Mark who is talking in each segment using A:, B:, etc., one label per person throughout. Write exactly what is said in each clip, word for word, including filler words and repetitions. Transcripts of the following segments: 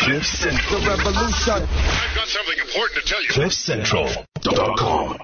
A: Cliff Central.
B: The revolution.
C: I've got something important to tell you.
A: Cliff Central dot com.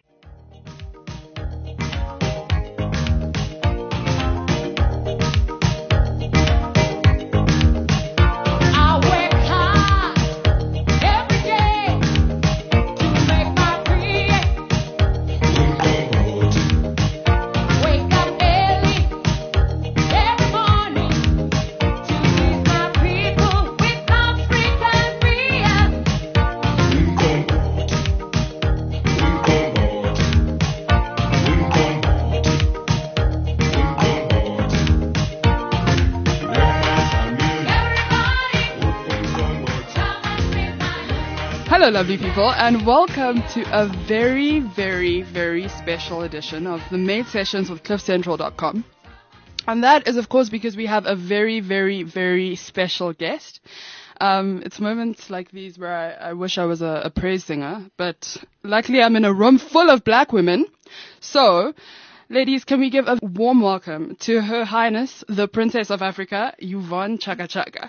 D: Hello, lovely people, and welcome to a very, very, very special edition of the Made Sessions with Cliff Central dot com. And that is, of course, because we have a very, very, very special guest. Um, it's moments like these where I, I wish I was a, a praise singer, but luckily I'm in a room full of black women. So, ladies, can we give a warm welcome to Her Highness, the Princess of Africa, Yvonne Chaka Chaka.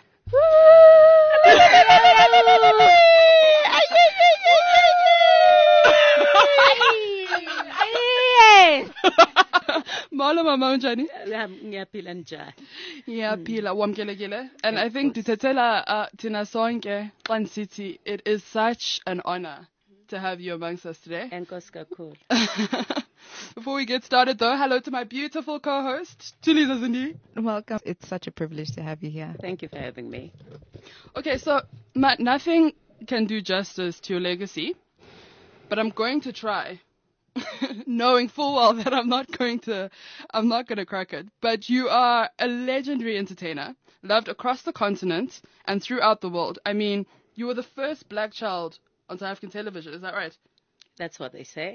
D: Molo mama unjani?
E: Ngiyaphila njani.
D: Ngiyaphila wamkelekile. And I think dithetela uh, tina sonke Xan City, it is such an honor to have you amongst us today.
E: Enkosi kakhulu.
D: Before we get started though, hello to my beautiful co-host, Tuliza Zindi.
F: Welcome. It's such a privilege to have you here.
E: Thank you for having me.
D: Okay, so Matt, nothing can do justice to your legacy, but I'm going to try. Knowing full well that I'm not going to, I'm not going to crack it. But you are a legendary entertainer, loved across the continent and throughout the world. I mean, you were the first black child on South African television. Is that right?
E: That's what they say.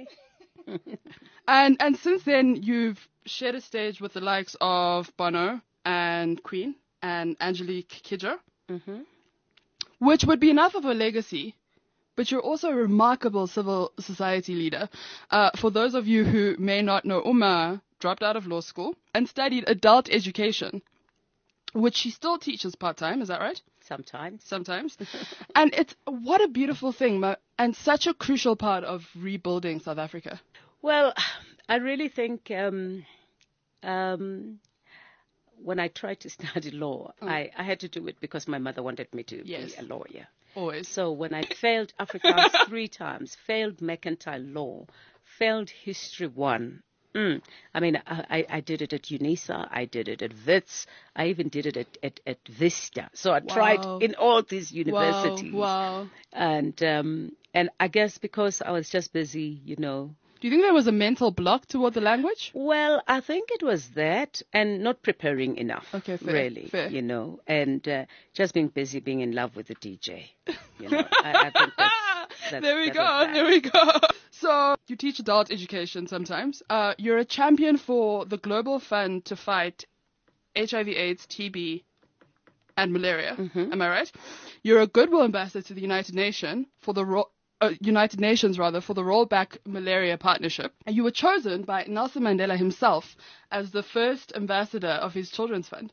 D: and and since then, you've shared a stage with the likes of Bono and Queen and Angelique Kidjo,
E: Mm-hmm.
D: which would be enough of a legacy. But you're also a remarkable civil society leader. Uh, for those of you who may not know, Uma dropped out of law school and studied adult education, which she still teaches part-time. Is that right?
E: Sometimes.
D: Sometimes. And it's what a beautiful thing, Ma- and such a crucial part of rebuilding South Africa.
E: Well, I really think um, um, when I tried to study law,
D: Mm.
E: I, I had to do it because my mother wanted me to
D: Yes.
E: be a lawyer.
D: Always.
E: So when I failed Afrikaans three times, failed mercantile law, failed history one, mm, I mean, I, I, I did it at UNISA, I did it at WITS, I even did it at, at, at Vista. So I
D: Wow.
E: tried in all these universities.
D: Wow. Wow.
E: And um, and I guess because I was just busy, you know.
D: Do you think there was a mental block toward the language?
E: Well, I think it was that and not preparing enough.
D: Okay, fair,
E: really,
D: fair.
E: you know, and uh, just being busy being in love with the D J. You know, I, I think that's, that's,
D: there we
E: that
D: go,
E: was that.
D: there we go. So, you teach adult education sometimes. Uh, you're a champion for the Global Fund to fight H I V AIDS, T B, and malaria.
E: Mm-hmm.
D: Am I right? You're a goodwill ambassador to the United Nations for the ro- uh, United Nations rather for the Rollback Malaria Partnership. And you were chosen by Nelson Mandela himself as the first ambassador of his children's fund.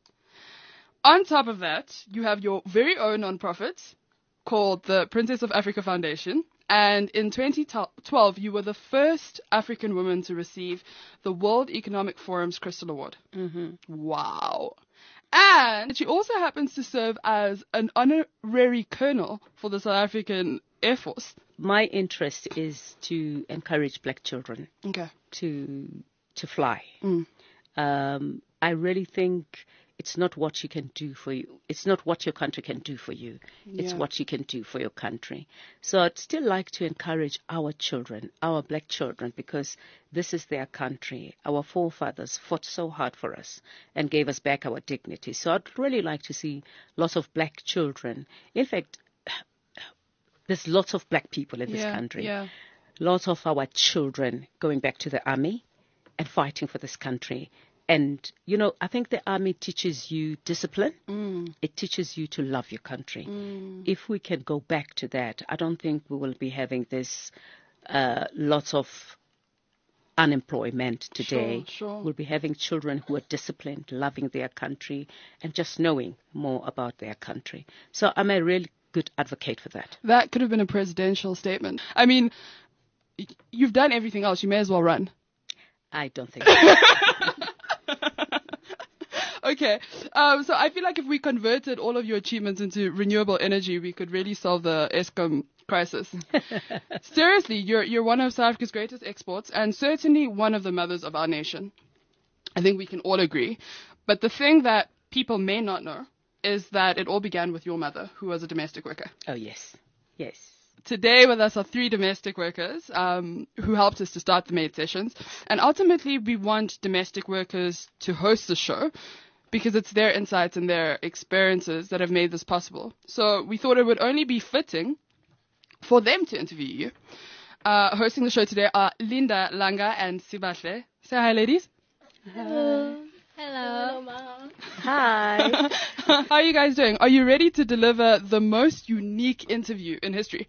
D: On top of that, you have your very own nonprofit called the Princess of Africa Foundation. And in twenty twelve, you were the first African woman to receive the World Economic Forum's Crystal Award.
E: Mm-hmm.
D: Wow. And she also happens to serve as an honorary colonel for the South African Air Force.
E: My interest is to encourage black children
D: Okay.
E: to to fly.
D: Mm.
E: Um, I really think it's not what you can do for you. It's not what your country can do for you. It's
D: Yeah.
E: what you can do for your country. So I'd still like to encourage our children, our black children, because this is their country. Our forefathers fought so hard for us and gave us back our dignity. So I'd really like to see lots of black children. In fact, there's lots of black people in this
D: Yeah,
E: country.
D: yeah.
E: Lots of our children going back to the army and fighting for this country. And, you know, I think the army teaches you discipline.
D: Mm.
E: It teaches you to love your country.
D: Mm.
E: If we can go back to that, I don't think we will be having this uh, lots of unemployment today.
D: Sure, sure.
E: We'll be having children who are disciplined, loving their country, and just knowing more about their country. So I'm a real good advocate for that.
D: That could have been a presidential statement. I mean, y- you've done everything else. You may as well run.
E: I don't think so.
D: Okay. Um, so I feel like if we converted all of your achievements into renewable energy, we could really solve the Eskom crisis. Seriously, you're you're one of South Africa's greatest exports and certainly one of the mothers of our nation. I think we can all agree. But the thing that people may not know is that it all began with your mother, who was a domestic worker.
E: Oh, yes. Yes.
D: Today with us are three domestic workers um, who helped us to start the Made Sessions. And ultimately, we want domestic workers to host the show because it's their insights and their experiences that have made this possible. So we thought it would only be fitting for them to interview you. Uh, hosting the show today are Linda, Langa, and Sibahle. Say hi, ladies.
B: Hello. Hello.
E: Hi.
D: How are you guys doing? Are you ready to deliver the most unique interview in history?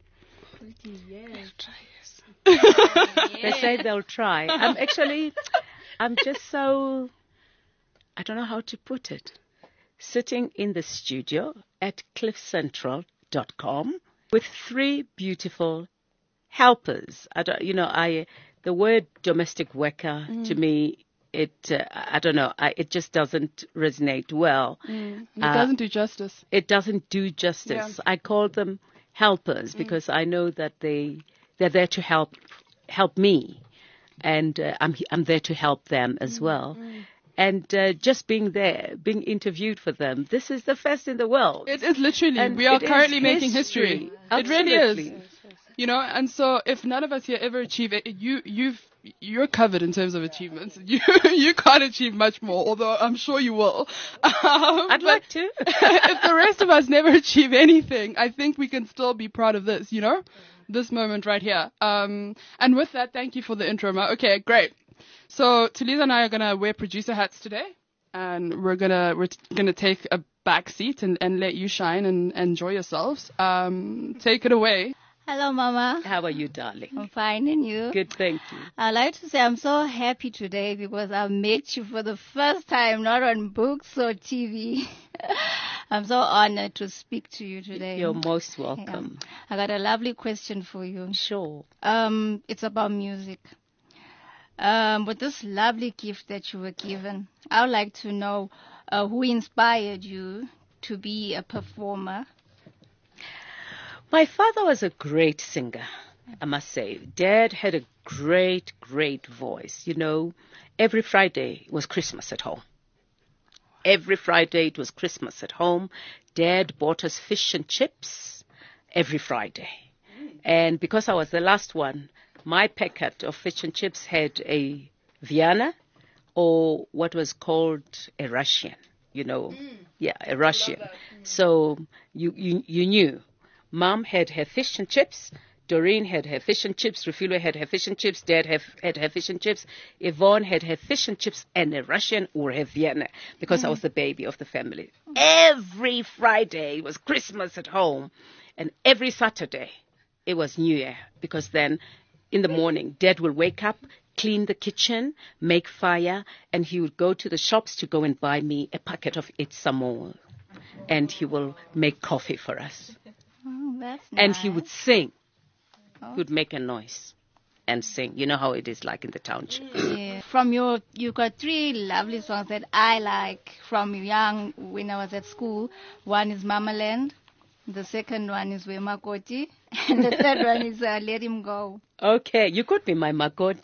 E: They say they'll try. I'm actually, I'm just so, I don't know how to put it, sitting in the studio at cliff central dot com with three beautiful helpers. I don't, you know, I, the word domestic worker
D: Mm.
E: to me, it, uh, I don't know, I, it just doesn't resonate well.
D: Mm. It
E: Uh,
D: doesn't do justice.
E: It doesn't do justice. I call them helpers because I know that they they're there to help help me, and uh, I'm I'm there to help them as well. And uh, just being there, being interviewed for them, this is the first in the world.
D: It is literally.
E: And
D: we are
E: it is
D: currently making history.
E: history.
D: It really is.
E: Absolutely.
D: You know, and so if none of us here ever achieve it, you you've you're covered in terms of achievements. You you can't achieve much more, although I'm sure you will. Um,
E: I'd
D: but
E: like to.
D: if the rest of us never achieve anything, I think we can still be proud of this. You know, this moment right here. Um, and with that, thank you for the intro, Ma. Okay, great. So Tuliza and I are gonna wear producer hats today, and we're gonna we're t- gonna take a back seat and, and let you shine and enjoy yourselves. Um, take it away.
B: Hello, Mama.
E: How are you, darling?
B: I'm fine, and you?
E: Good, thank you.
B: I'd like to say I'm so happy today because I've met you for the first time, not on books or T V. I'm so honored to speak to you today.
E: You're most
B: Yeah.
E: welcome.
B: I got a lovely question for you.
E: Sure.
B: Um, it's about music. Um, with this lovely gift that you were given, I would like to know uh, who inspired you to be a performer.
E: My father was a great singer, I must say. Dad had a great, great voice. You know, every Friday was Christmas at home. Every Friday it was Christmas at home. Dad bought us fish and chips every Friday. And because I was the last one, my packet of fish and chips had a Vienna or what was called a Russian, you know. Yeah, a Russian. So you, you, you knew. Mom had her fish and chips. Doreen had her fish and chips. Rufilo had her fish and chips. Dad have, had her fish and chips. Yvonne had her fish and chips and a Russian or a Vienna because I was the baby of the family. Every Friday was Christmas at home. And every Saturday it was New Year because then in the morning Dad will wake up, clean the kitchen, make fire, and he would go to the shops to go and buy me a packet of Itsamol. And he will make coffee for us.
B: Oh, that's nice.
E: And he would sing.
B: Oh.
E: He would make a noise and sing. You know how it is like in the township.
B: Yeah. From your, you got three lovely songs that I like from young when I was at school. One is Mama Land, the second one is Wema Koti, and the third one is uh, Let Him Go.
E: Okay, you could be my Makoti.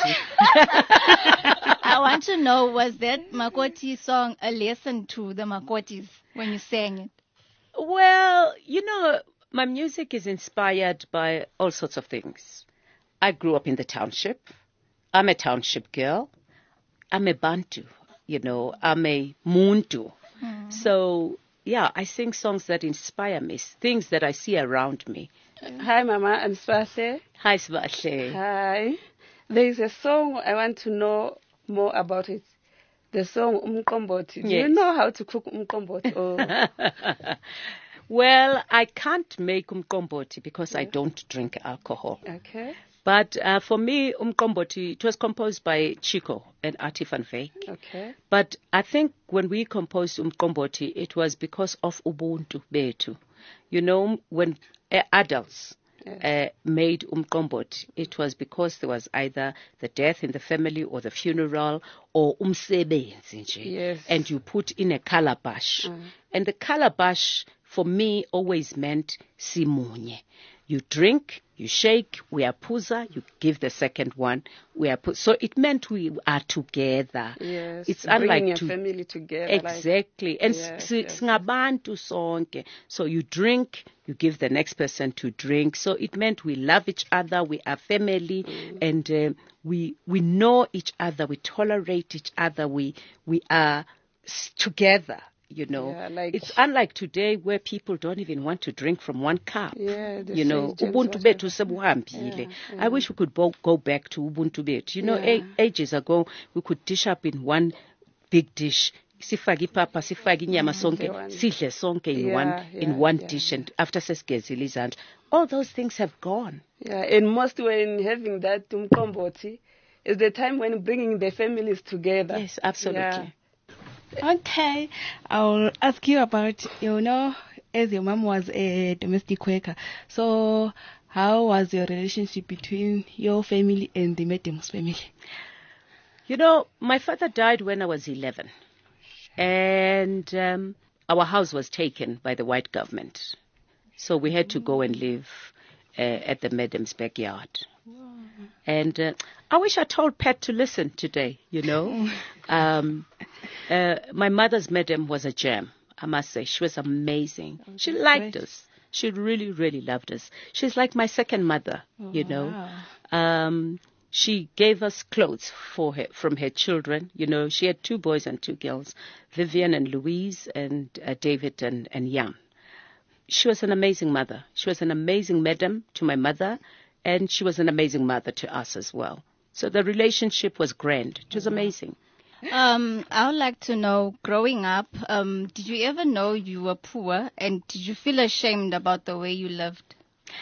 B: I want to know, was that Makoti song a lesson to the Makotis when you sang it?
E: Well, you know, my music is inspired by all sorts of things. I grew up in the township. I'm a township girl. I'm a Bantu, you know. I'm a Muntu.
B: Mm.
E: So, yeah, I sing songs that inspire me, things that I see around me.
G: Hi, Mama. I'm Swase.
E: Hi, Svahle.
G: Hi. There is a song I want to know more about it. The song Umkomboti. Do
E: Yes.
G: you know how to cook Umkomboti? Oh.
E: Well, I can't make umkomboti because I don't drink alcohol.
G: Okay.
E: But uh, for me, Umqombothi, it was composed by Chico and Artie van Wyk.
G: Okay.
E: But I think when we composed Umqombothi, it was because of Ubuntu betu. You know, when uh, adults
G: Yes.
E: uh, made Umqombothi, it was because there was either the death in the family or the funeral or umsebenzi nje.
G: Yes.
E: And you put in a calabash.
G: Mm.
E: And the calabash, for me, always meant simunye. You drink, you shake, we are puza, you give the second one, we are pu- So it meant we are together.
G: Yes.
E: It's
G: Bringing
E: unlike
G: your
E: to
G: family together.
E: Exactly. And
G: Yes,
E: si-
G: yes.
E: singabantu sonke. So you drink, you give the next person to drink. So it meant we love each other, we are family,
G: Mm.
E: and uh, we we know each other, we tolerate each other, we we are s- together. You know,
G: Yeah, like-
E: it's unlike today where people don't even want to drink from one cup.
G: Yeah, they
E: you know,
G: say James
E: ubuntu
G: water.
E: bethu sebuhambile.
G: Yeah,
E: I wish we could bo- go back to ubuntu bethu. You know,
G: Yeah.
E: a- ages ago we could dish up in one big dish. Sifake ipapa, sifake inyama sonke,
G: one.
E: sidle sonke in
G: Yeah,
E: one in
G: yeah,
E: one
G: yeah.
E: dish, and after sesigezile izandla, all those things have gone.
G: Yeah, and most when having that umqombothi is the time when bringing the families together.
E: Yes, absolutely.
G: Yeah.
H: Okay, I'll ask you about, you know, as your mom was a domestic worker, so how was your relationship between your family and the Madam's family?
E: You know, my father died when I was eleven, and um, our house was taken by the white government, so we had to go and live uh, at the madam's backyard. And uh, I wish I told Pat to listen today, you know. um, uh, my mother's madam was a gem, I must say. She was amazing. She liked
H: great.
E: us. She really, really loved us. She's like my second mother, you know. Um, she gave us clothes for her, from her children. You know, she had two boys and two girls, Vivian and Louise, and uh, David and, and Jan. She was an amazing mother. She was an amazing madam to my mother, and she was an amazing mother to us as well. So the relationship was grand. It was amazing.
B: Um, I would like to know, growing up, um, did you ever know you were poor, and did you feel ashamed about the way you lived?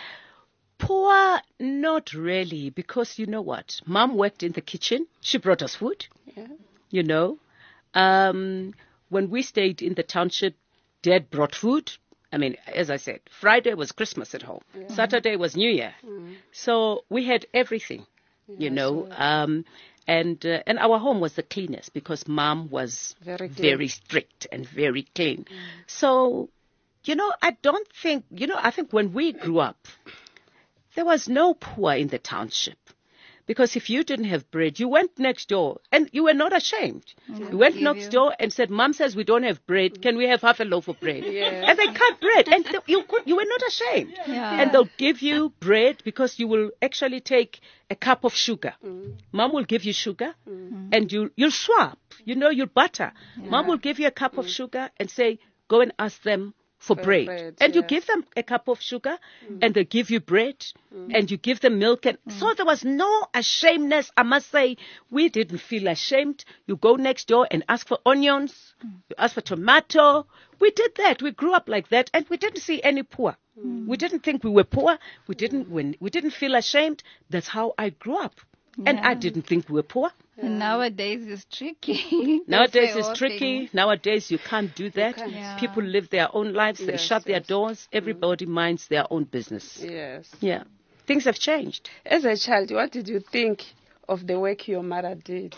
E: Poor, not really, because you know what? Mom worked in the kitchen. She brought us food.
G: Yeah.
E: You know, um, when we stayed in the township, Dad brought food. I mean, as I said, Friday was Christmas at home. Saturday was New Year. So we had everything, you know. Um, and uh, and our home was the cleanest because Mom was
G: Very clean.
E: very strict and very clean. So, you know, I don't think, you know, I think when we grew up, there was no poor in the township. Because if you didn't have bread, you went next door and you were not ashamed. You went
B: Give
E: next
B: you-
E: door and said, Mom says we don't have bread. Can we have half a loaf of bread?
G: Yes.
E: And they cut bread. And th- you could, you were not ashamed.
B: Yeah.
E: And they'll give you bread because you will actually take a cup of sugar. Mom will give you sugar and you, you'll swap. You know, you'll butter. Mom will give you a cup of sugar and say, go and ask them for
G: For
E: bread.
G: bread,
E: And you
G: yes.
E: give them a cup of sugar and they give you bread and you give them milk. And so there was no ashamedness. I must say, we didn't feel ashamed. You go next door and ask for onions. You ask for tomato. We did that. We grew up like that and we didn't see any poor. We didn't think we were poor. We didn't, when, we didn't feel ashamed. That's how I grew up. And I
B: Yeah.
E: didn't think we were poor.
B: And nowadays it's tricky.
E: Nowadays
B: Say
E: it's
B: all
E: tricky.
B: things.
E: Nowadays you can't do that.
G: can't.
B: Yeah.
E: People live their own lives. They
G: Yes,
E: shut their
G: yes.
E: doors. Everybody minds their own business.
G: Yes.
E: Yeah. Things have changed.
G: As a child, what did you think of the work your mother did?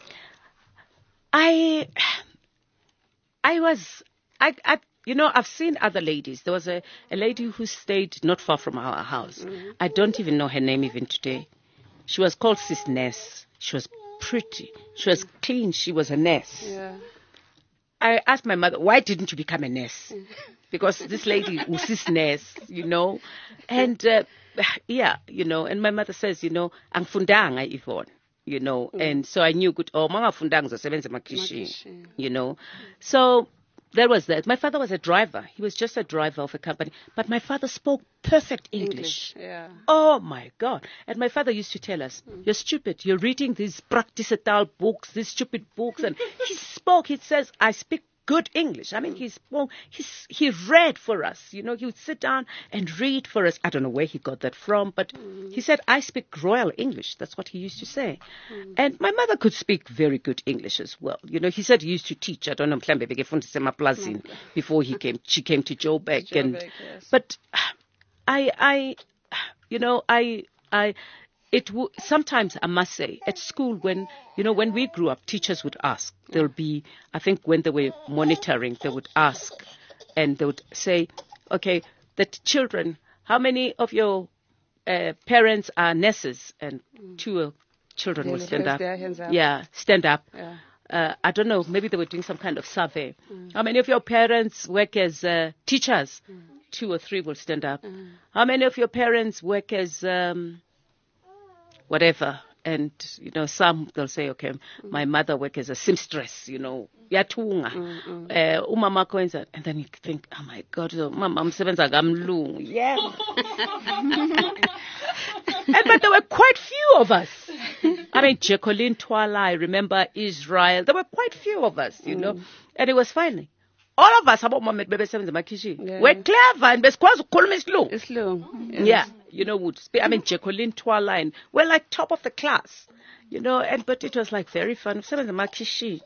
E: I, I was, I, I, you know, I've seen other ladies. There was a, a lady who stayed not far from our house. I don't even know her name even today. She was called Sis Ness. She was pretty. She was clean. She was a nurse.
G: Yeah.
E: I asked my mother, why didn't you become a nurse? Because this lady was this nurse, you know. And, uh, yeah, you know, and my mother says, you know, angifundanga Yvonne, you know. And so I knew, good, oh, mangafundanga zasebenza emakishini,
G: Emakishini.
E: you know. So there was that. My father was a driver. He was just a driver of a company. But my father spoke perfect English.
G: Yeah.
E: Oh my God. And my father used to tell us, you're stupid. You're reading these practicetal books, these stupid books. And he spoke, he says, I speak good English. I mean, he's, well, he's, he read for us, you know, he would sit down and read for us. I don't know where he got that from, but mm. he said, I speak Royal English. That's what he used to say. Mm. And my mother could speak very good English as well. You know, he said he used to teach. I don't know, mm. before he came, she came to Joburg.
G: Joburg,
E: and,
G: yes.
E: But I, I, you know, I, I, It w- sometimes I must say at school when you know when we grew up, teachers would ask. There'll be I think when they were monitoring, they would ask, and they would say, "Okay, the t- children, how many of your uh, parents are nurses?" And mm. two uh, children
G: They
E: would stand up.
G: Their hands up.
E: Yeah, stand up.
G: Yeah.
E: Uh, I don't know. Maybe they were doing some kind of survey. Mm. How many of your parents work as uh, teachers? Mm. Two or three will stand up. Mm. How many of your parents work as um, whatever, and you know, some they'll say, okay, mm. my mother worked as a seamstress, you know, yatunga, mm, mm. uh, umama kwenza, and then you think, oh my God, mama msebenza kamlungu, yeah. And but there were quite few of us. I mean, Jacqueline Twala, I remember Israel. There were quite few of us, you mm. know, and it was finally. All of us, about Mohammed Bebe Seven, we're clever and we're call slow.
G: Slow.
E: Yes. Yeah, you know, would speak. I mean, Jacqueline Twala, we're like top of the class, you know. And but it was like very fun. Seven the Makishi,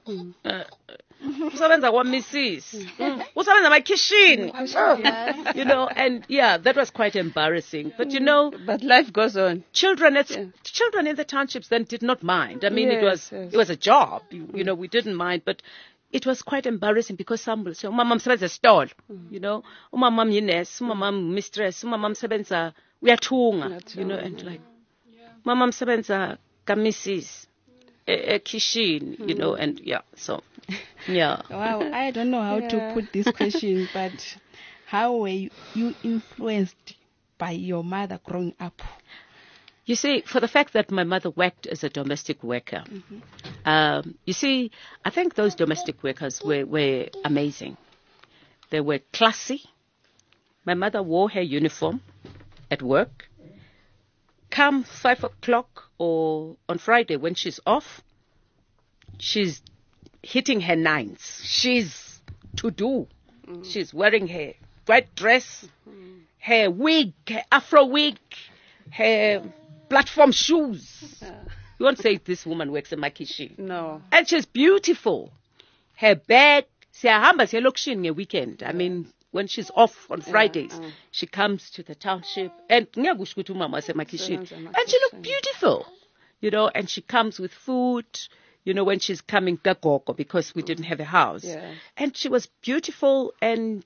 E: seven the one Missus, seven the Makishin, you know. And yeah, that was quite embarrassing. But you know,
G: but life goes on.
E: Children, it's, yeah. children in the townships then did not mind. I mean,
G: yes,
E: it was
G: yes.
E: it was a job, you, you know. We didn't mind, but. It was quite embarrassing because some will say, "Umama msebenza stall," you know, "Umama yines, umama mistress, umama msebenza uyathunga," you know, and like, "Mama msebenza kamisis, a kitchen," you know, and yeah, so yeah.
H: Wow, I don't know how yeah. to put this question, but how were you, you influenced by your mother growing up?
E: You see, for the fact that my mother worked as a domestic worker, mm-hmm. um, you see, I think those domestic workers were, were amazing. They were classy. My mother wore her uniform at work. Come five o'clock or on Friday when she's off, she's hitting her nines. She's to do. Mm-hmm. She's wearing her white dress, mm-hmm. her wig, her afro wig, her platform shoes. Uh, you won't say this woman works in my kitchen.
G: No.
E: And she's beautiful. Her bag, siyahamba siyalokushini weekend. I mean, when she's off on Fridays, yeah, uh. she comes to the township and ngiyakusho ukuthi umama wasemakishini. And she looked beautiful. You know, and she comes with food, you know, when she's coming kagogo because we didn't have a house.
G: Yeah.
E: And she was beautiful and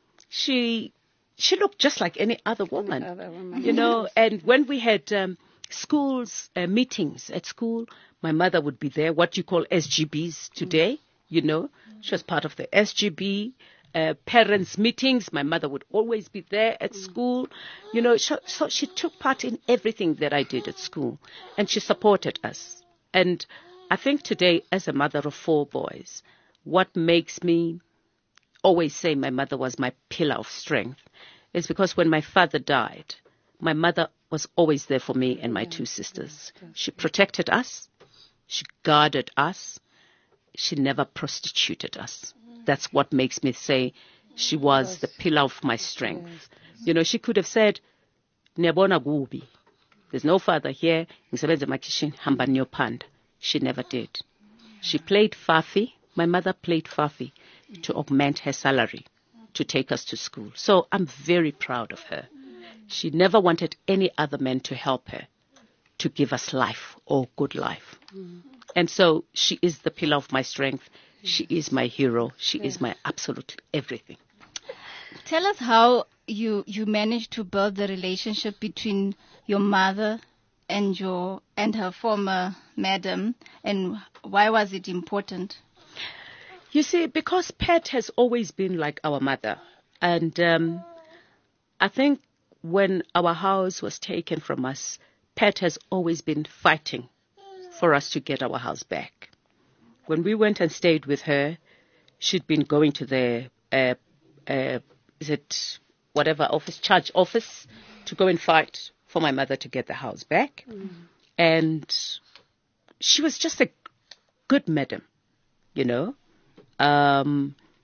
E: she she looked just like any other woman.
G: Any other woman.
E: You know, and when we had um, schools, uh, meetings at school, my mother would be there, what you call S G Bs today, mm. you know. She was part of the S G B, uh, parents' meetings. My mother would always be there at mm. school. You know, so, so she took part in everything that I did at school. And she supported us. And I think today, as a mother of four boys, what makes me always say my mother was my pillar of strength is because when my father died, my mother was always there for me and my two sisters. She protected us. She guarded us. She never prostituted us. That's what makes me say she was the pillar of my strength. You know, she could have said, "Niyabona gubi. There's no father here. Ngisebenza emakishini, hamba niyophanda." She never did. She played Fafi. My mother played Fafi to augment her salary, to take us to school. So I'm very proud of her. She never wanted any other man to help her, to give us life or good life. Mm. And so she is the pillar of my strength. She is my hero. She yeah. is my absolute everything.
B: Tell us how you you managed to build the relationship between your mother and your and her former madam, and why was it important?
E: You see, because Pat has always been like our mother. And um, I think when our house was taken from us, Pat has always been fighting for us to get our house back. When we went and stayed with her, she'd been going to the, uh, uh, is it whatever office, charge office, to go and fight for my mother to get the house back. Mm. And she was just a good madam, you know. Um,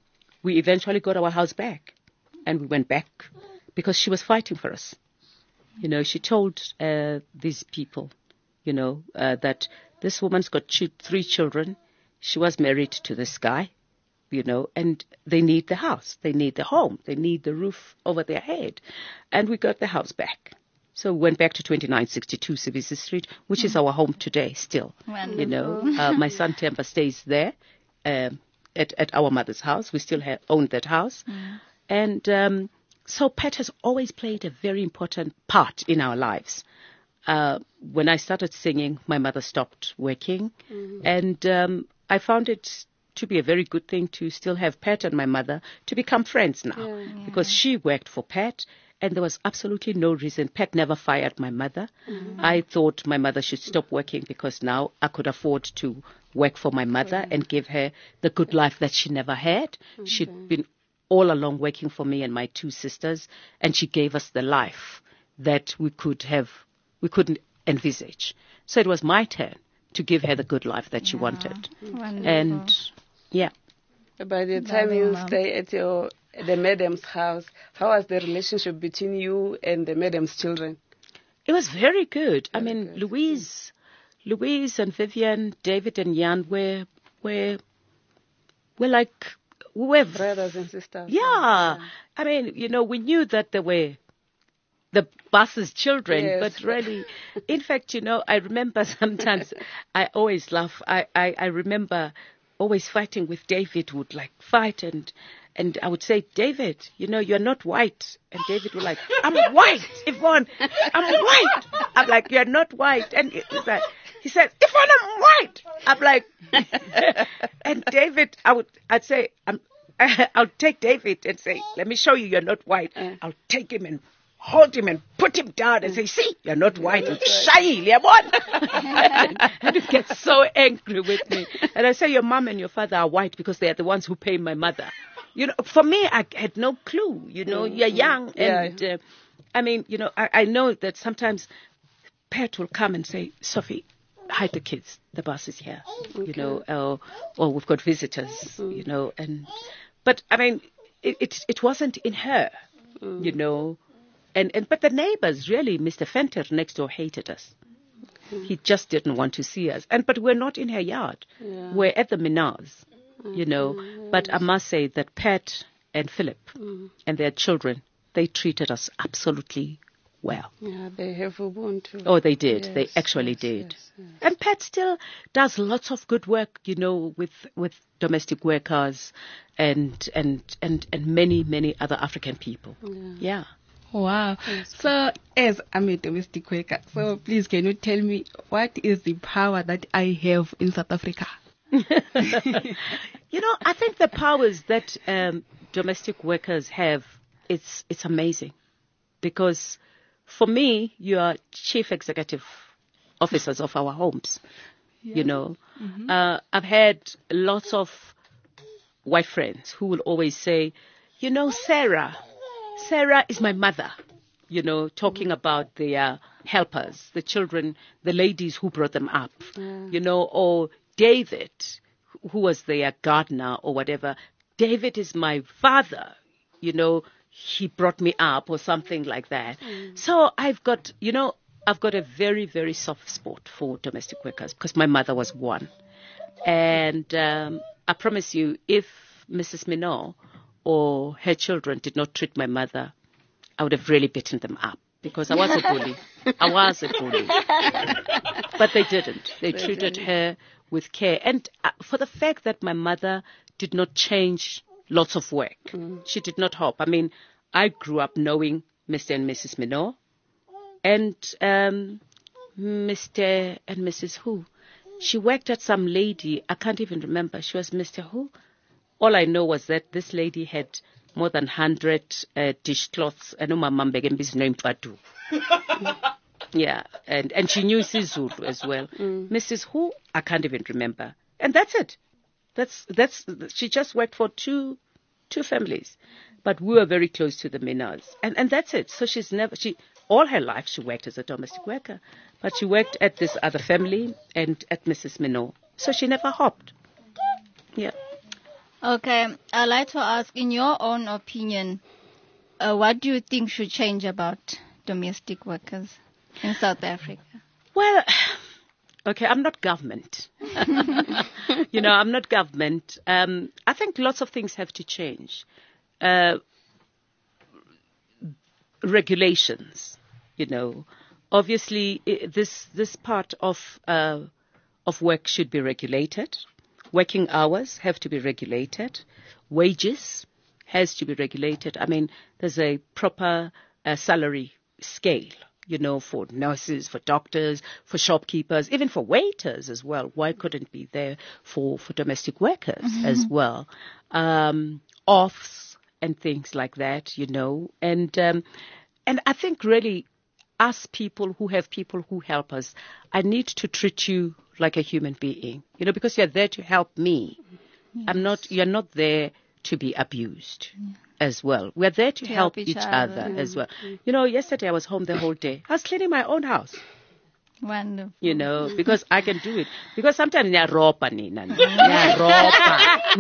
E: we eventually got our house back, and we went back because she was fighting for us. You know, she told uh, these people, you know, uh, that this woman's got two, three children. She was married to this guy, you know, and they need the house. They need the home. They need the roof over their head. And we got the house back. So we went back to twenty-nine sixty-two Sibisi Street, which mm. is our home today still.
B: Wonderful.
E: You know, uh, my son Temba stays there um, at, at our mother's house. We still have, own that house. Mm. And um, so Pat has always played a very important part in our lives. Uh, when I started singing, my mother stopped working. Mm. And um, I found it to be a very good thing to still have Pat and my mother to become friends now. Yeah. Yeah. Because she worked for Pat. And there was absolutely no reason. Pat never fired my mother. Mm-hmm. I thought my mother should stop working because now I could afford to work for my mother mm-hmm. and give her the good life that she never had. Okay. She'd been all along working for me and my two sisters, and she gave us the life that we could have, we couldn't envisage. So it was my turn to give her the good life that she yeah. wanted.
B: Wonderful.
E: And yeah.
G: By the time you mom. stay at your the madam's house, how was the relationship between you and the madam's children?
E: It was very good. Very I mean,
G: good.
E: Louise, mm. Louise and Vivian, David and Jan were were were like we were
G: brothers and sisters.
E: Yeah. yeah, I mean, you know, we knew that they were the boss's children, yes. but really, in fact, you know, I remember sometimes I always laugh. I, I, I remember always fighting with David, who would like fight and. And I would say, David, you know, you're not white. And David would like, I'm white, Yvonne. I'm white. I'm like, you're not white. And he's like, he said, Yvonne, I'm white. I'm like, and David, I would, I'd say, I'm, I'll take David and say, let me show you you're not white. I'll take him and hold him and put him down and say, see, you're not white. Shy, and, and he gets so angry with me. And I say, your mom and your father are white because they are the ones who pay my mother. You know, for me, I had no clue. You know, mm-hmm. you're young, and yeah. uh, I mean, you know, I, I know that sometimes Pat will come and say, "Sophie, hide the kids. The bus is here." Okay. You know, or, or we've got visitors. Mm. You know, and but I mean, it it, it wasn't in her. Mm. You know, and and but the neighbors really, Mister Fenter next door hated us. Mm. He just didn't want to see us, and but we're not in her yard. Yeah. We're at the Minars. You know, mm, but I must say that Pat and Philip mm. and their children, they treated us absolutely well.
G: Yeah, they have a bond too.
E: Oh, they did.
G: Yes,
E: they actually
G: yes,
E: did.
G: Yes, yes.
E: And Pat still does lots of good work, you know, with with domestic workers and and and, and many, many other African people. Yeah. yeah.
H: Wow. So, as I'm a domestic worker, so please can you tell me what is the power that I have in South Africa?
E: You know, I think the powers that um, domestic workers have, it's it's amazing. Because for me, you are chief executive officers of our homes. Yeah. You know, mm-hmm. uh, I've had lots of white friends who will always say, you know, Sarah, Sarah is my mother. You know, talking mm-hmm. about the uh, helpers, the children, the ladies who brought them up. Yeah. You know, or David, who was their gardener or whatever, David is my father, you know, he brought me up or something like that. Mm. So I've got, you know, I've got a very, very soft spot for domestic workers because my mother was one. And um, I promise you, if Missus Minot or her children did not treat my mother, I would have really beaten them up. Because I was a bully. I was a bully. But they didn't. They, they treated didn't. her with care. And uh, for the fact that my mother did not change lots of work, mm. she did not hop. I mean, I grew up knowing Mister and Missus Minot and um, Mister and Missus Who. She worked at some lady, I can't even remember. She was Mister Who. All I know was that this lady had more than one hundred uh, dishcloths. I know my mum began his name Fatu. Yeah, and, and she knew Sizulu as well. Mm. Missus Who, I can't even remember. And that's it. That's that's she just worked for two two families. But we were very close to the Minars. And and that's it. So she's never she all her life she worked as a domestic worker. But she worked at this other family and at Missus Minot. So she never hopped. Yeah.
B: Okay, I'd like to ask, in your own opinion, uh, what do you think should change about domestic workers in South Africa?
E: Well, okay, I'm not government. You know, I'm not government. Um, I think lots of things have to change. Uh, regulations, you know. Obviously, I- this this part of uh, of work should be regulated. Working hours have to be regulated. Wages has to be regulated. I mean, there's a proper uh, salary scale, you know, for nurses, for doctors, for shopkeepers, even for waiters as well. Why couldn't it be there for, for domestic workers as well? Um, offs and things like that, you know. And um, and I think really us people who have people who help us, I need to treat you like a human being, you know, because you're there to help me.
B: Yes.
E: I'm not, you're not there to be abused as well. We're there to,
B: To
E: help,
B: help
E: each,
B: each
E: other,
B: other.
E: as well. You know, yesterday I was home the whole day. I was cleaning my own house,
B: Wonderful.
E: you know, because I can do it. Because sometimes niyaropa nina. Niyaropa.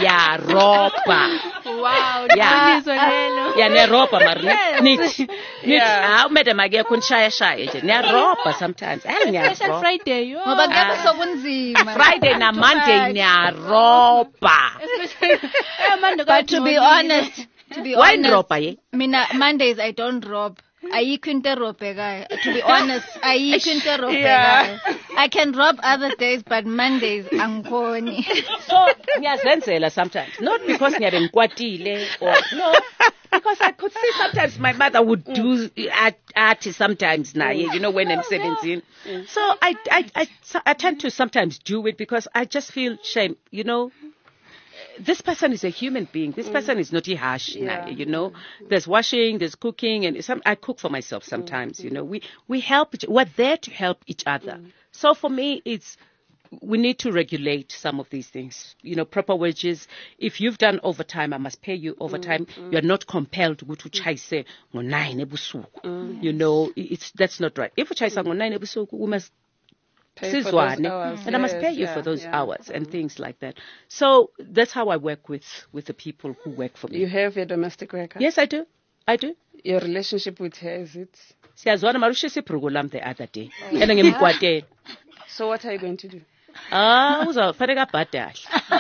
E: Niyaropa.
H: Wow,
E: Yeah.
H: Iqiniso lelo.
E: Yeah, niyaropa mari. Nithi. Nithi.
G: Yeah.
E: Ah, umede makekho nishaya shaya nje. Niyaropa sometimes. Eh,
H: Special
E: niyaropa.
H: Friday, yo.
B: Ngoba
E: Ah.
B: kuyaba sobunzima.
E: Friday na Monday niyaropa.
H: Eh, Monday
B: But to be
H: kuyangcolile.
B: honest, to be
E: Why
B: honest,
E: ndropa ye?
B: mina Mondays I don't rob. Ayikho into eropekayo. To be honest, ayikho into eropekayo. I can rob other days, but Mondays angikhoni.
E: So ngiyazenzela sometimes, not because ngiyabe ngikwatile or no, because I could see sometimes my mother would do art, art sometimes naye, you know, when I'm seventeen. So I, I I I tend to sometimes do it because I just feel shame, you know. This person is a human being. This person is not a harsh,
G: Yeah.
E: you know. There's washing, there's cooking, and some I cook for myself sometimes. You know, we we help. Each, we're there to help each other. So for me, it's we need to regulate some of these things. You know, proper wages. If you've done overtime, I must pay you overtime. You're not compelled to go to chase ngo nine ebusuku. You know, it's that's not right. If we chase ngo nine ebusuku, we must
G: Pay for those
E: Sizwane,
G: hours,
E: and I must
G: yes,
E: pay you
G: yeah,
E: for those
G: yeah.
E: hours and things like that. So that's how I work with, with the people who work for me.
G: You have a domestic worker?
E: Yes, I do. I do.
G: Your relationship with her, is it?
E: Siyazwana marushisa ibhurugu lam the other day. And ngimkwatela.
G: So what are you going to do?
E: Ah, uzafanele abhadale.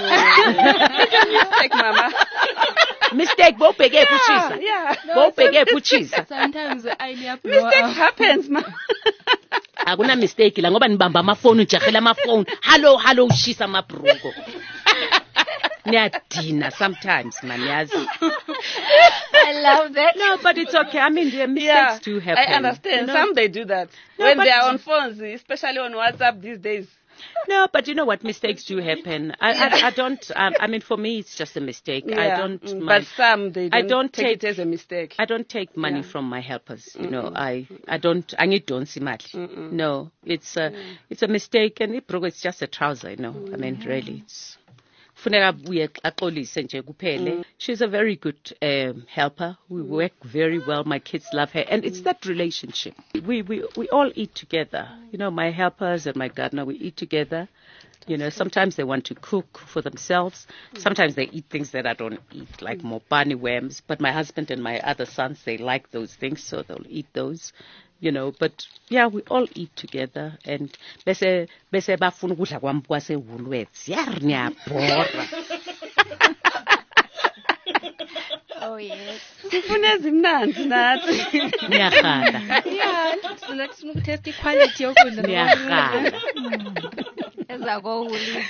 G: Mistake, Mama.
E: Mistake bowubheke phuchisa.
G: Yeah.
E: Bowubheke phuchisa.
H: Sometimes I need a
G: Mistake happens, ma.
E: Akuna mistake la ngoba nibamba amafoni ujahela amafoni. Hello, hello ushisa amabhurugu. Niyadina sometimes man yazi.
B: I love that.
E: No, but it's okay. I mean, the mistakes
G: Yeah,
E: do happen.
G: I understand.
E: you know.
G: Some they do that.
E: No,
G: when
E: but-
G: they are on phones, especially on WhatsApp these days.
E: No, but you know what? Mistakes do happen. I, I, I don't. Um, I mean, for me, it's just a mistake. I
G: Yeah,
E: don't.
G: mm,
E: mind.
G: But some they don't,
E: I don't
G: take,
E: take-
G: it as a mistake.
E: I don't take money
G: Yeah.
E: from my helpers. You know, I, I don't. I need don't see much. No, it's a, it's a mistake, and it it's just a trouser. You know, I mean, really, it's. Funeka abuye axolise nje kuphele. She's a very good um, helper. We work very well. My kids love her, and it's that relationship. We we we all eat together. You know, my helpers and my gardener, we eat together. You know, sometimes they want to cook for themselves. Sometimes they eat things that I don't eat, like more bunny worms. But my husband and my other sons, they like those things, so they'll eat those. You know, but yeah, we all eat together. And bese bese bafuna ukudla kwami kwase Woolworths. Yar ngiyabhora.
B: Oh yes.
G: Sifuna ezimnandi nathi.
E: Ngiyakhala.
H: Yeah, so let's test the quality of food.
E: Ngiyakhala.
B: Ezakowuli.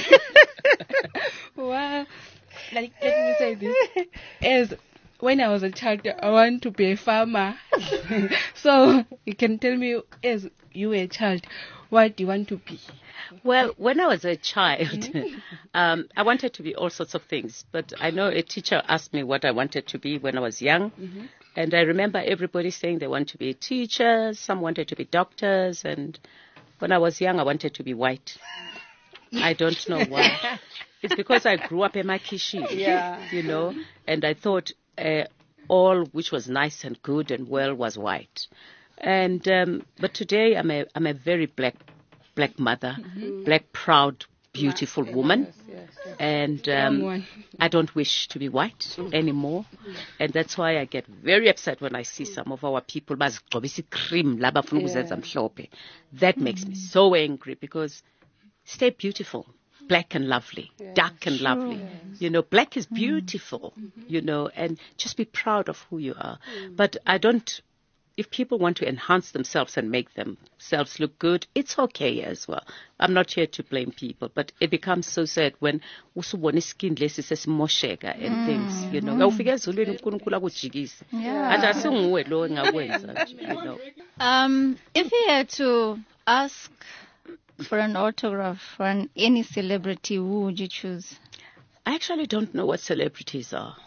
H: Wow. Like, let me say this. As when I was a child, I want to be a farmer. So you can tell me, as you were a child, what do you want to be?
E: Well, when I was a child, um, I wanted to be all sorts of things. But I know a teacher asked me what I wanted to be when I was young. And I remember everybody saying they want to be teachers, some wanted to be doctors. And when I was young, I wanted to be white. I don't know why. It's because I grew up in my kishi,
G: Yeah.
E: you know, and I thought uh, all which was nice and good and well was white. And um, but today I'm a I'm a very black black mother, black proud beautiful woman.
G: Yes, yes, yes.
E: And
H: Young
E: um,
H: one.
E: I don't wish to be white anymore. And that's why I get very upset when I see some of our people bazigcobisa cream laba bafuna ukuzenza mhlophe. That makes me so angry because stay beautiful, black and lovely, dark and lovely. You know, black is beautiful, you know, and just be proud of who you are. But I don't, if people want to enhance themselves and make themselves look good, it's okay as well. I'm not here to blame people, but it becomes so sad when usubona skin lesi sesimosheka and things, you know. Awufika ezulwini uNkulunkulu akujikise. Athi asinguwe lo engakwenza, you know.
B: Um, if you had to ask for an autograph from any celebrity, who would you choose?
E: I actually don't know what celebrities are.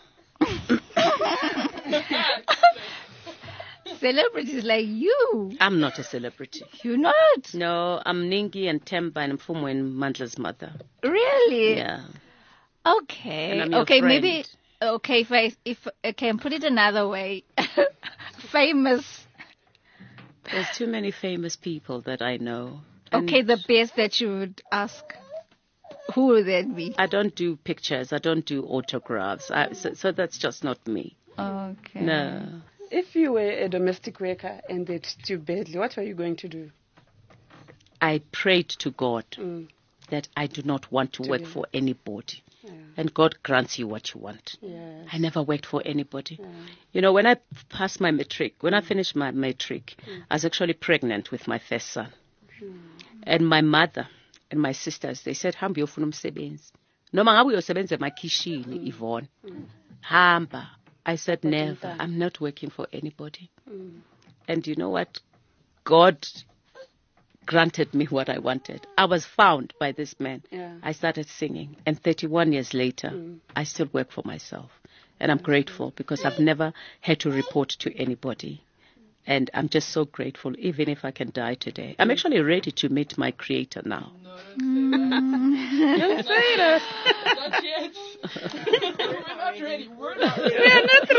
B: Celebrities like you.
E: I'm not a celebrity.
B: You're not?
E: No, I'm Ningi and Temba and Mfumo and Mandla's mother.
B: Really?
E: Yeah.
B: Okay.
E: And I'm your
B: okay,
E: friend.
B: maybe. Okay, if I if I can put it another way, famous.
E: There's too many famous people that I know. And
B: Okay, the best that you would ask. Who would that be?
E: I don't do pictures. I don't do autographs. I, so, so that's just not me.
B: Okay.
E: No.
G: If you were a domestic worker and they treat you badly, what were you going to do?
E: I prayed to God
G: Mm.
E: that I do not want to
G: To
E: work
G: be-
E: for anybody.
G: Yeah.
E: And God grants you what you want.
G: Yes.
E: I never worked for anybody. You know, when I passed my matric, when I finished my matric, I was actually pregnant with my first son. And my mother and my sisters, they said, hamba uyofuna umsebenzi. Noma ngabe uyosebenza emakhishini, Yvonne. Hamba. I said, never. I'm not working for anybody. And you know what? God granted me what I wanted. I was found by this man.
G: Yeah.
E: I started singing. And thirty-one years later, I still work for myself. And I'm grateful because I've never had to report to anybody. And I'm just so grateful, even if I can die today. I'm actually ready to meet my creator now.
D: Don't say that. Not yet. We're not ready. We're not ready.
H: We are not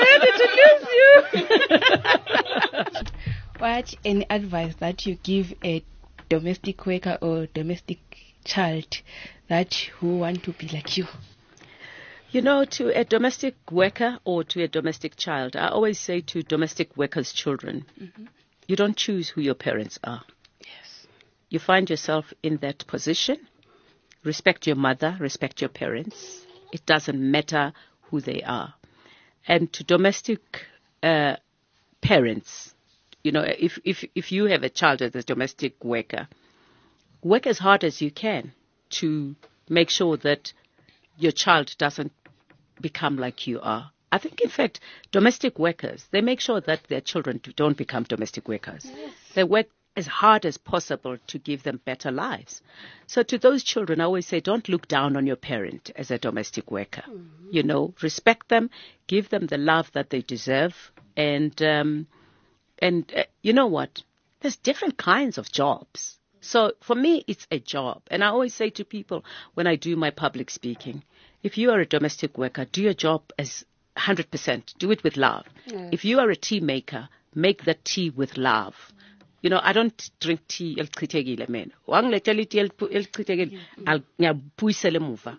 H: ready to lose you. What any advice that you give a domestic worker or domestic child that who want to be like you?
E: You know, to a domestic worker or to a domestic child, I always say to domestic workers' children, you don't choose who your parents are.
H: Yes.
E: You find yourself in that position. Respect your mother, respect your parents. It doesn't matter who they are. And to domestic uh, parents, you know, if, if, if you have a child as a domestic worker, work as hard as you can to make sure that your child doesn't become like you are. I think, in fact, domestic workers, they make sure that their children do- don't become domestic workers. Yes. They work as hard as possible to give them better lives. So to those children, I always say, don't look down on your parent as a domestic worker. Mm-hmm. You know, respect them, give them the love that they deserve. And, um, and uh, you know what? There's different kinds of jobs. So for me, it's a job. And I always say to people when I do my public speaking, if you are a domestic worker, do your job as one hundred percent. Do it with love.
G: Yes.
E: If you are a tea maker, make that tea with love. You know, I don't drink tea elchithekile man. Wangilethela tea elchithekile, I'll ngiyabuyisela emuva.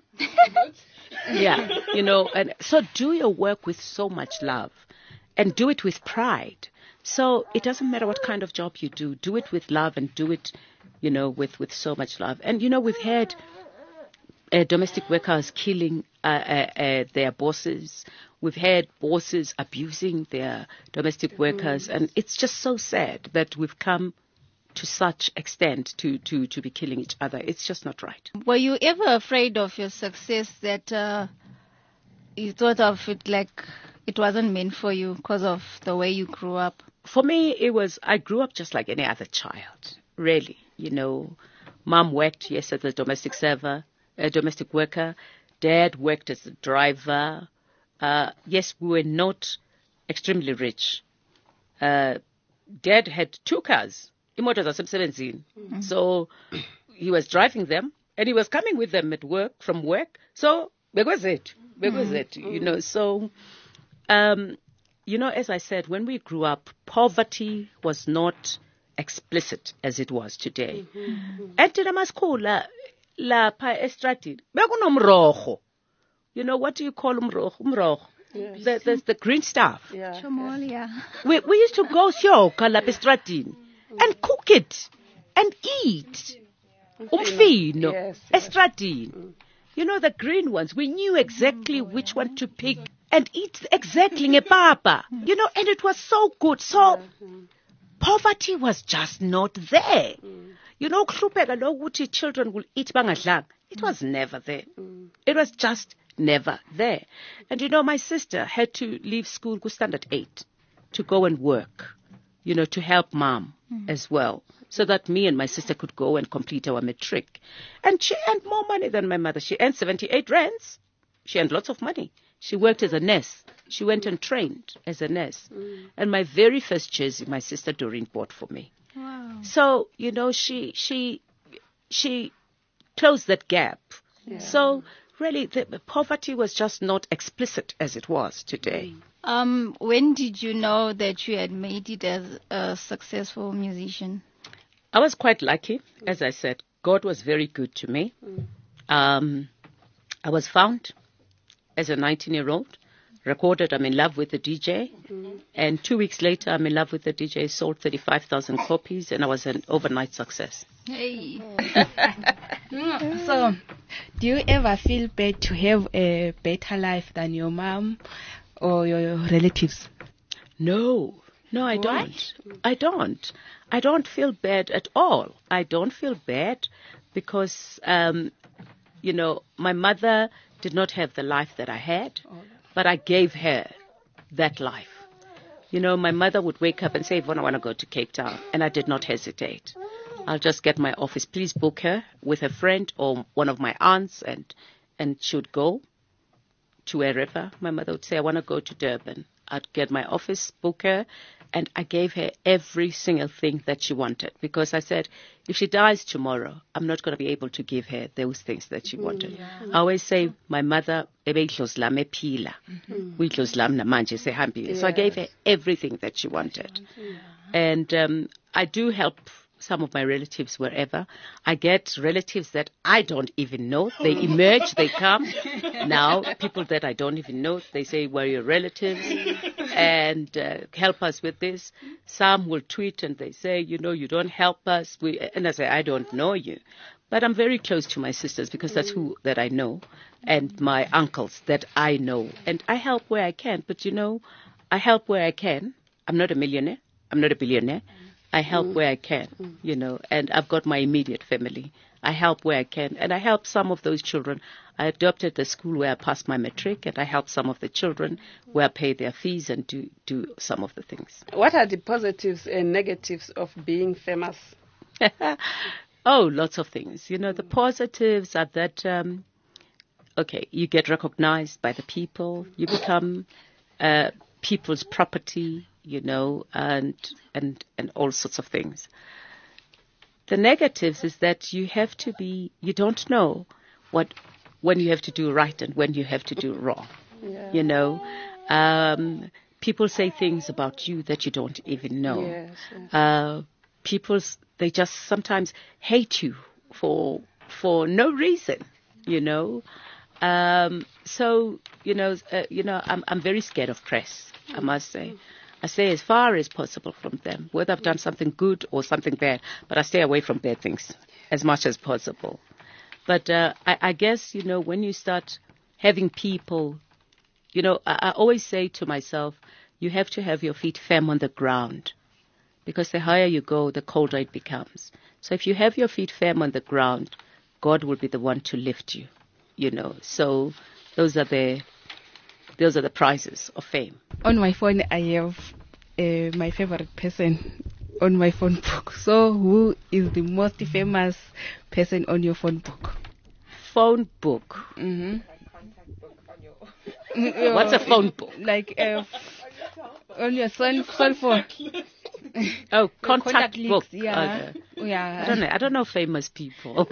E: Yeah, you know, and so do your work with so much love and do it with pride. So it doesn't matter what kind of job you do. Do it with love and do it, you know, with, with so much love. And, you know, we've had uh, domestic workers killing uh, uh, uh, their bosses. We've had bosses abusing their domestic workers. And it's just so sad that we've come to such extent to, to, to be killing each other. It's just not right.
B: Were you ever afraid of your success that uh, you thought of it like it wasn't meant for you because of the way you grew up?
E: For me, it was, I grew up just like any other child, really. You know, mom worked, yes, as a domestic server, a domestic worker. Dad worked as a driver. Uh, yes, we were not extremely rich. Uh, Dad had two cars. Imoto zasemsebenzini. So he was driving them and he was coming with them at work, from work. So, where was it? Where was it? You know, so, um, you know, as I said, when we grew up, poverty was not explicit as it was today. And in Amaskula, lapha estradini bekunomrogo. You know, what do you call umrogo? Umrogo.
G: Yes.
E: The, the, the green stuff.
G: Yeah.
B: Chomolia.
E: We, we used to go syoka lapha estradini and cook it and eat. Umfino.
G: Yes, yes.
E: Estradini. You know, the green ones. We knew exactly which one to pick and eat exactly ngepapa. You know, and it was so good. So poverty was just not there. You know, kuhlupeka lokuthi children will eat bangadlanga. It was never there. It was just never there. And you know, my sister had to leave school, go standard eight, to go and work, you know, to help mom as well, so that me and my sister could go and complete our matric. And she earned more money than my mother. She earned seventy-eight rands. She earned lots of money. She worked as a nurse. She went and trained as a nurse. And my very first jersey, my sister Doreen bought for me.
B: Wow.
E: So, you know, she she she closed that gap.
G: Yeah.
E: So really, the poverty was just not explicit as it was today.
B: Um, when did you know that you had made it as a successful musician?
E: I was quite lucky, as I said. God was very good to me. Um, I was found as a nineteen-year-old, recorded I'm in love with the D J, and two weeks later I'm in love with the D J, sold thirty-five thousand copies, and I was an overnight success.
B: Hey.
H: So, do you ever feel bad to have a better life than your mom or your relatives?
E: No, no, I don't. I don't. I don't feel bad at all. I don't feel bad because, um, you know, my mother did not have the life that I had, but I gave her that life. You know, my mother would wake up and say, Yvonne, I want to go to Cape Town. And I did not hesitate. I'll just get my office. Please book her with a friend or one of my aunts, and and she would go to wherever. My mother would say, I want to go to Durban. I'd get my office, book her, and I gave her every single thing that she wanted, because I said, if she dies tomorrow, I'm not going to be able to give her those things that she wanted. Yeah. I always say, my mother, so I gave her everything that she wanted. And um, I do help some of my relatives wherever. I get relatives that I don't even know. They emerge, they come. Now, people that I don't even know, they say, we're your relatives and uh, help us with this. Some will tweet and they say, you know, you don't help us. We, and I say, I don't know you. But I'm very close to my sisters because that's who that I know, and my uncles that I know. And I help where I can. But, you know, I help where I can. I'm not a millionaire. I'm not a billionaire. I help mm. where I can, mm. you know, and I've got my immediate family. I help where I can, and I help some of those children. I adopted the school where I passed my matric, and I help some of the children where I pay their fees and do, do some of the things.
G: What are the positives and negatives of being famous?
E: Oh, lots of things. You know, the positives are that, um, okay, you get recognized by the people, you become uh, people's property, you know, and and and all sorts of things. The negatives is that you have to be, you don't know what when you have to do right and when you have to do wrong. Yeah. You know, um, people say things about you that you don't even know. Yes, yes. Uh, people, they just sometimes hate you for for no reason. You know, um, so you know, uh, you know, I'm I'm very scared of press. I must say. I stay as far as possible from them, whether I've done something good or something bad, but I stay away from bad things as much as possible. But uh, I, I guess, you know, when you start having people, you know, I, I always say to myself, you have to have your feet firm on the ground, because the higher you go, the colder it becomes. So if you have your feet firm on the ground, God will be the one to lift you, you know. So those are the... Those are the prizes of fame.
H: On my phone, I have uh, my favorite person on my phone book. So who is the most famous person on your phone book?
E: Phone book?
H: Mm-hmm.
E: What's a phone book?
H: Like uh, on your cell phone.
E: Oh, contact, contact book.
H: Yeah.
E: Okay.
H: Yeah.
E: I don't know. I don't know famous people.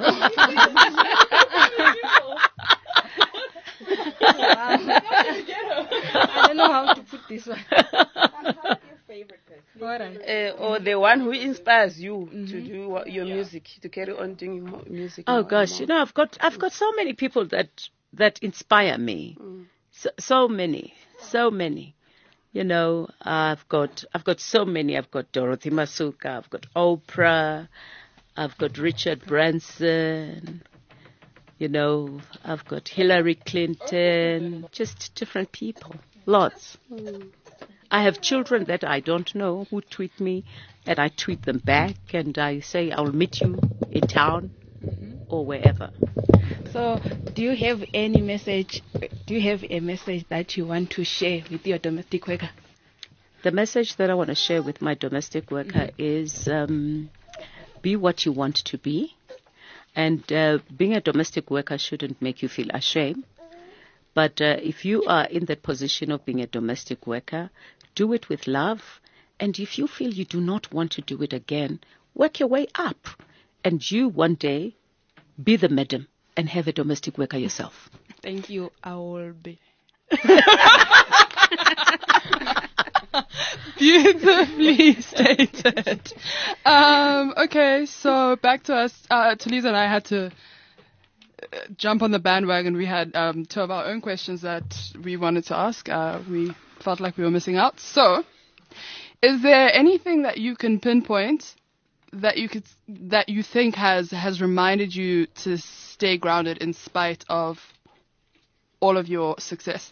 H: I don't know how to put this one. Your favorite person.
G: Uh, or the one who inspires you mm-hmm. to do what, your yeah. music, to carry on doing your music.
E: Oh gosh, you know, I've got I've got so many people that that inspire me. Mm. So, so many, so many. You know, I've got I've got so many. I've got Dorothy Masuka. I've got Oprah. I've got Richard Branson. You know, I've got Hillary Clinton. Just different people. Lots. Mm. I have children that I don't know who tweet me, and I tweet them back, and I say, I'll meet you in town mm-hmm. or wherever.
H: So, do you have any message, do you have a message that you want to share with your domestic worker?
E: The message that I want to share with my domestic worker mm-hmm. is um, be what you want to be. And uh, being a domestic worker shouldn't make you feel ashamed. But uh, if you are in that position of being a domestic worker, do it with love. And if you feel you do not want to do it again, work your way up. And you one day be the madam and have a domestic worker yourself.
H: Thank you. I will be.
D: Beautifully stated. Um, okay, so back to us. Uh, Tulisa and I had to jump on the bandwagon. We had um, two of our own questions that we wanted to ask. Uh, we felt like we were missing out. So, is there anything that you can pinpoint that you could that you think has has reminded you to stay grounded in spite of all of your success?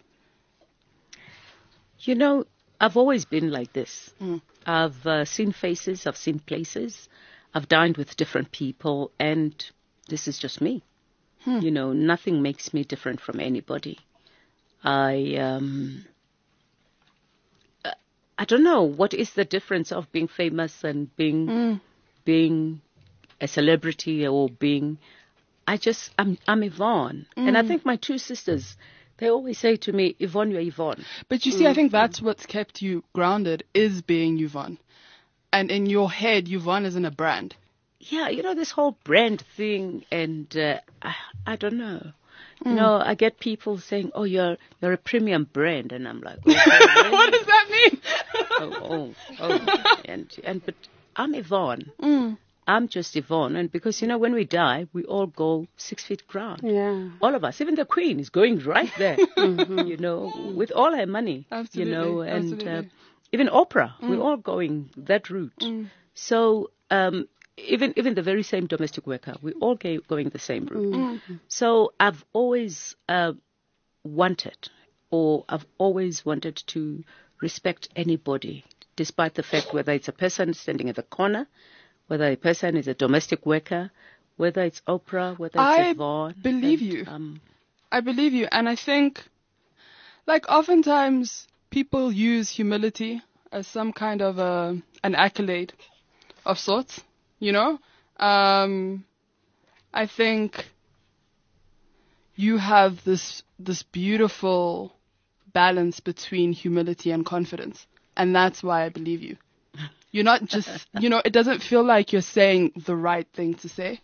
E: You know, I've always been like this. Mm. I've uh, seen faces, I've seen places, I've dined with different people, and this is just me. Hmm. You know, nothing makes me different from anybody. I um, I don't know what is the difference of being famous and being mm. being a celebrity or being. I just I'm I'm Yvonne, mm. and I think my two sisters, they always say to me, Yvonne, you're Yvonne.
D: But you see, mm. I think that's what's kept you grounded is being Yvonne, and in your head, Yvonne isn't a brand.
E: Yeah, you know, this whole brand thing, and uh, I, I don't know. Mm. You know, I get people saying, oh, you're you're a premium brand, and I'm like, oh,
D: what does that mean?
E: oh, oh, oh. And, and, but I'm Yvonne. Mm. I'm just Yvonne, and because, you know, when we die, we all go six feet ground.
G: Yeah.
E: All of us, even the Queen is going right there, mm-hmm. you know, with all her money.
D: Absolutely.
E: You know, and
D: Absolutely.
E: Uh, even Oprah, mm. we're all going that route. Mm. So, um, Even even the very same domestic worker, we all go, going the same route. Mm-hmm. So I've always uh, wanted, or I've always wanted to respect anybody, despite the fact whether it's a person standing at the corner, whether a person is a domestic worker, whether it's Oprah, whether it's
D: I
E: Yvonne.
D: I believe
E: and,
D: you.
E: Um,
D: I believe you. And I think, like, oftentimes people use humility as some kind of a, an accolade of sorts. You know, um, I think you have this this beautiful balance between humility and confidence, and that's why I believe you. You're not just, you know, it doesn't feel like you're saying the right thing to say.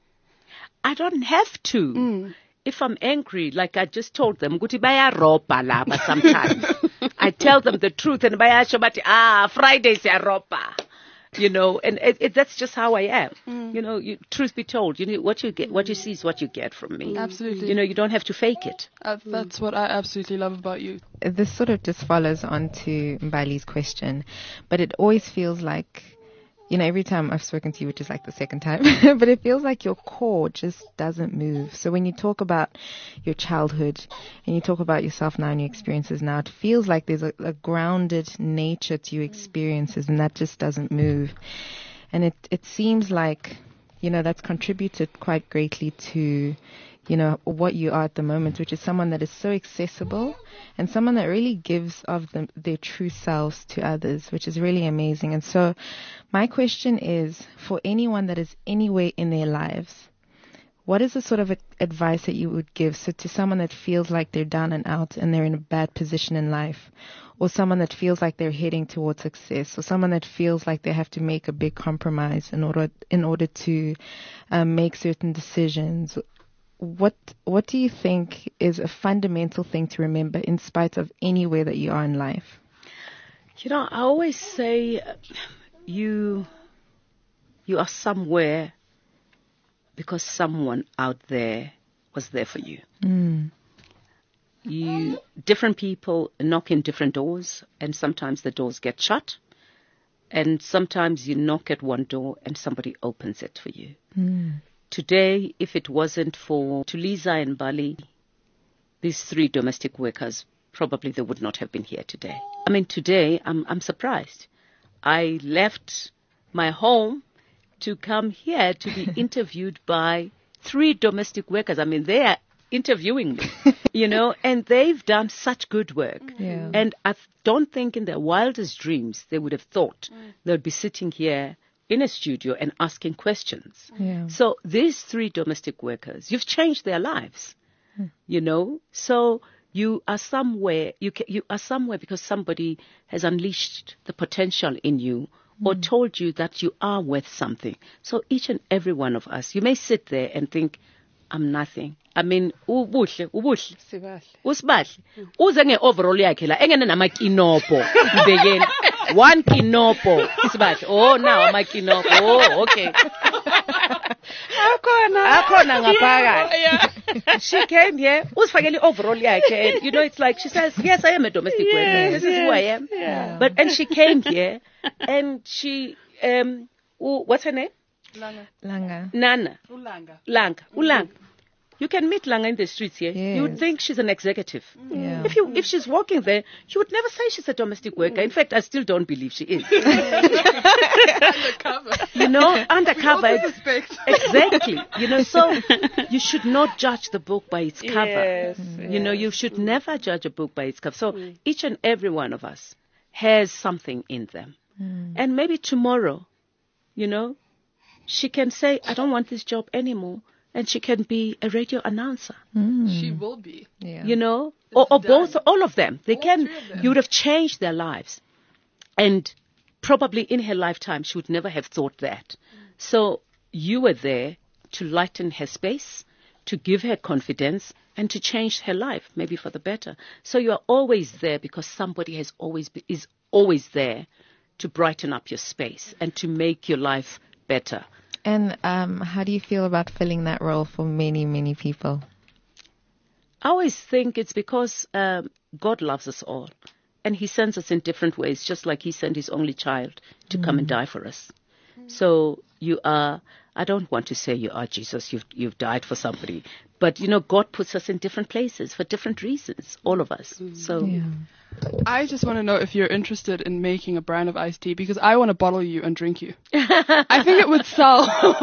E: I don't have to. Mm. If I'm angry, like I just told them, "Guti baya ropa laba." Sometimes I tell them the truth, and baya shobati ah Fridays ya ropa. You know, and it, it, that's just how I am. Mm. You know, you, truth be told, you know, what you get, what you see is what you get from me.
D: Absolutely.
E: You know, you don't have to fake it.
D: Uh, that's what I absolutely love about you.
F: This sort of just follows on to Mbali's question, but it always feels like, you know, every time I've spoken to you, which is like the second time, but it feels like your core just doesn't move. So when you talk about your childhood and you talk about yourself now and your experiences now, it feels like there's a, a grounded nature to your experiences, and that just doesn't move. And it, it seems like, you know, that's contributed quite greatly to, you know, what you are at the moment, which is someone that is so accessible and someone that really gives of them their true selves to others, which is really amazing. And so my question is, for anyone that is anywhere in their lives, what is the sort of advice that you would give? So to someone that feels like they're down and out and they're in a bad position in life, or someone that feels like they're heading towards success, or someone that feels like they have to make a big compromise in order in order to um, make certain decisions. What what do you think is a fundamental thing to remember in spite of anywhere that you are in life?
E: You know, I always say uh, you you are somewhere because someone out there was there for you.
F: Mm.
E: You different people knock in different doors, and sometimes the doors get shut, and sometimes you knock at one door and somebody opens it for you.
F: Mm.
E: Today, if it wasn't for Tuliza and Bali, these three domestic workers, probably they would not have been here today. I mean, today, I'm I'm surprised. I left my home to come here to be interviewed by three domestic workers. I mean, they are interviewing me, you know, and they've done such good work.
F: Yeah.
E: And I th- don't think in their wildest dreams they would have thought they'd be sitting here in a studio and asking questions.
F: Yeah.
E: So these three domestic workers, you've changed their lives, you know. So you are somewhere, you ca- you are somewhere because somebody has unleashed the potential in you or told you that you are worth something. So each and every one of us, you may sit there and think, I'm nothing. I mean, ubuhle, ubuhle.
G: Sibahle.
E: Usibahle. Uze nge-overall yakhe la, engene namakinopo. Mbekeni. One kinopo. Sibahle. Oh, now amakinopo. Oh, okay.
G: Akhona.
E: Akhona ngaphakathi. She came here, uzifakele i-overall yakhe. And, you know, it's like she says, yes, I am a domestic worker.
G: Yes,
E: This is who I
G: yes,
E: am.
G: yeah.
E: But, and she came here, and she, um, u- what's her name?
F: Langa.
E: Nana.
D: Ulanga.
E: Langa. Ulanga. You can meet Langa in the streets here.
F: Yes.
E: You would think she's an executive.
F: Yeah.
E: If you if she's walking there, you would never say she's a domestic worker. In fact, I still don't believe she is.
D: Undercover.
E: You know, undercover.
D: With all due respect.
E: Exactly. You know, so you should not judge the book by its cover.
G: Yes,
E: You know, you should never judge a book by its cover. So each and every one of us has something in them. And maybe tomorrow, you know, she can say, I don't want this job anymore. And she can be a radio announcer,
D: She will be.
F: Yeah.
E: you know, or, or both, all of them. They
D: All
E: can,
D: three of them.
E: you would have changed their lives. And probably in her lifetime, she would never have thought that. So you were there to lighten her space, to give her confidence, and to change her life, maybe for the better. So you are always there because somebody has always be, is always there to brighten up your space and to make your life better.
F: And um, how do you feel about filling that role for many, many people?
E: I always think it's because um, God loves us all. And he sends us in different ways, just like he sent his only child to come and die for us. So you are, I don't want to say you are Jesus, you've, you've died for somebody. But, you know, God puts us in different places for different reasons, all of us. So
F: Yeah.
D: I just want to know if you're interested in making a brand of iced tea because I want to bottle you and drink you. I think it would sell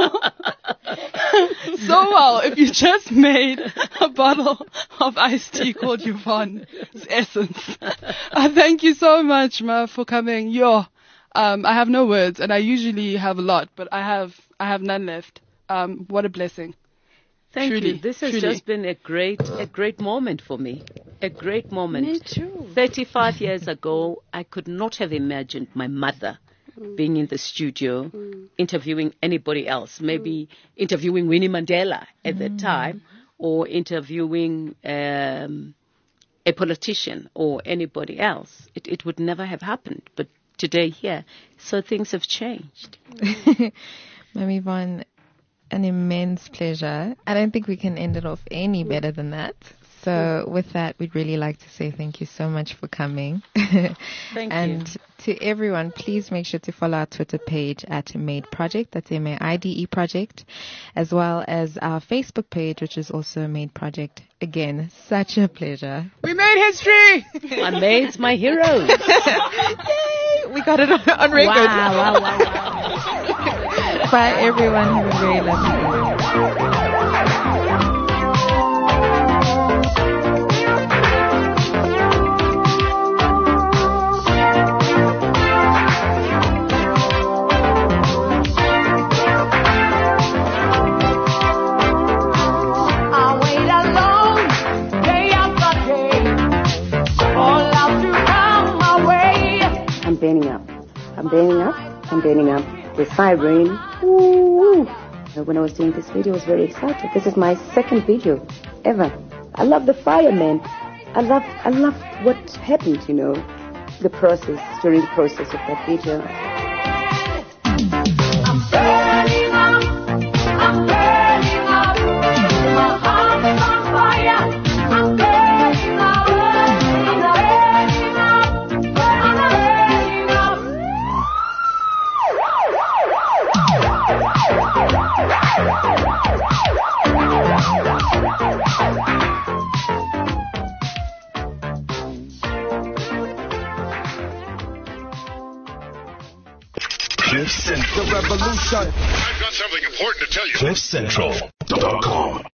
D: so well if you just made a bottle of iced tea called Yvonne's Essence. Uh, thank you so much, Ma, for coming. Yo, um, I have no words, and I usually have a lot, but I have I have none left. Um, what a blessing.
E: thank
D: Truly,
E: you. This has
D: truly.
E: just been a great, a great moment for me. A great moment.
G: Me too.
E: thirty-five years ago, I could not have imagined my mother being in the studio interviewing anybody else, maybe interviewing Winnie Mandela at that time, or interviewing um, a politician or anybody else. It, it would never have happened. But today, here, so things have changed.
F: Ma'am Yvonne, an immense pleasure. I don't think we can end it off any better than that. So with that, we'd really like to say thank you so much for coming.
E: Thank
F: and
E: you.
F: to everyone, please make sure to follow our Twitter page at Made Project. That's M A I D E Project, as well as our Facebook page, which is also Made Project. Again, such a pleasure.
D: We made history!
E: My maids, my heroes.
F: Yay! We got it on, on record.
E: Wow, wow, wow, wow.
F: Bye, everyone. Have a very lovely day.
I: I'm bending up. I'm bending up. I'm bending up. There's fire burning. Ooh. When I was doing this video, I was very excited. This is my second video ever. I love the fire, man. I love, I love what happened, you know. the process, during the process of that video.
J: I'm burning up, I'm burning up, my heart is on fire, I'm burning up, I'm burning up, I'm burning up.
A: Cliff Central. The revolution.
C: I've got something important to tell you.
A: Cliff Central dot com.